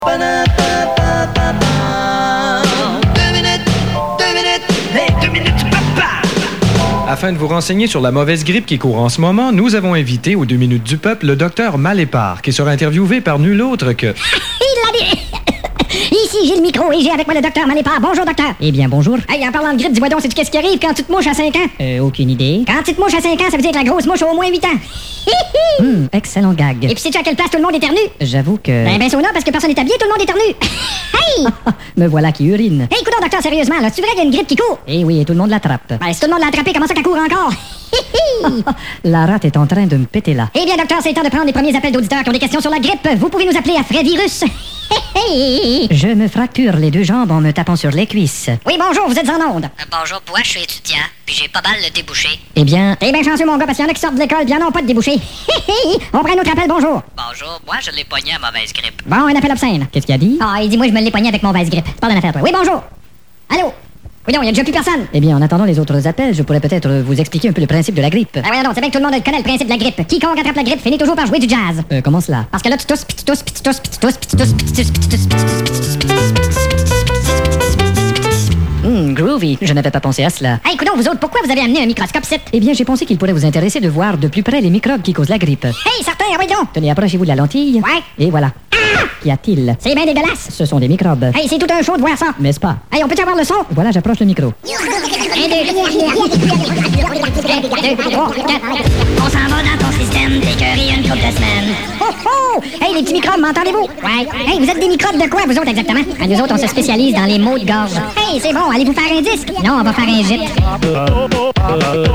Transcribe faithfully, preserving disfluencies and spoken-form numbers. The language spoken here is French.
Deux minutes, deux minutes, les deux minutes papa. Afin de vous renseigner sur la mauvaise grippe qui court en ce moment, nous avons invité aux deux minutes du peuple le docteur Malépar, qui sera interviewé par nul autre que... Il l'a dit! Ici, j'ai le micro et j'ai avec moi le docteur Malépar. Bonjour, docteur. Eh bien, bonjour. Hey, en parlant de grippe, dis-moi donc, sais-tu qu'est-ce qui arrive quand tu te mouches à cinq ans? Euh, aucune idée. Quand tu te mouches à cinq ans, ça veut dire que la grosse mouche a au moins huit ans. Hum, excellent gag. Et puis, sais-tu à quelle place tout le monde éternue? J'avoue que... Ben, ben, sauna, parce que personne n'est habillé, tout le monde éternue. Hey! Me voilà qui urine. Hey, écoute, docteur, sérieusement, là, c'est vrai qu'il y a une grippe qui court? Eh oui, et tout le monde l'attrape. Ben, si tout le monde l'a attrapé, comment ça qu'elle court encore? La rate est en train de me péter là. Eh bien, docteur, c'est le temps de prendre les premiers appels d'auditeurs qui ont des questions sur la grippe. Vous pouvez nous appeler à Frévirus. Je me fracture les deux jambes en me tapant sur les cuisses. Oui, bonjour, vous êtes en onde. Euh, bonjour, moi je suis étudiant, puis j'ai pas mal le débouché. Eh bien... T'es bien chanceux, mon gars, parce qu'il y en a qui sortent de l'école, bien non, pas de débouché. On prend un autre appel, bonjour. Bonjour, moi je l'ai pogné à mauvaise grippe. Bon, un appel obscène. Qu'est-ce qu'il a dit? Ah, il dit, moi, je me l'ai poigné avec mauvaise grippe. C'est pas d'une affaire, toi. Oui, bonjour. Allô? Oui, non, il y a déjà plus personne. Eh bien, en attendant les autres appels, je pourrais peut-être vous expliquer un peu le principe de la grippe. Ah, ouais, non, c'est bien que tout le monde connaît le principe de la grippe. Quiconque attrape la grippe finit toujours par jouer du jazz. Euh, comment cela? Parce que là, tu tousses, pis tu tousses, pis tu tousses, pis tu tousses, pis tu tousses, pis tu tousses, pis tu tousses, pis tu tousses, pis tu tousses, pis tu tousses. Hum, groovy. Je n'avais pas pensé à cela. Hey, coudonc, vous autres, pourquoi vous avez amené un microscope ici? Eh bien, j'ai pensé qu'il pourrait vous intéresser de voir de plus près les microbes qui causent la grippe. Hey, certain, ah oui, donc. Tenez, approchez-vous de la lentille. Ouais. Et voilà. Qu'y a-t-il? C'est bien dégueulasse. Ce sont des microbes. Hey, c'est tout un show de voir ça. N'est-ce pas? Hey, on peut-tu avoir le son? Voilà, j'approche le micro. Un, deux, trois, quatre. On s'en va dans ton système, d'écœurer une couple de semaines. Oh, oh! Hey, les petits microbes, m'entendez-vous? Ouais. Hey, vous êtes des microbes de quoi, vous autres, exactement? Ben, nous autres, on se spécialise dans les maux de gorge. Hey, c'est bon, allez-vous faire un disque? Non, on va faire un gîte.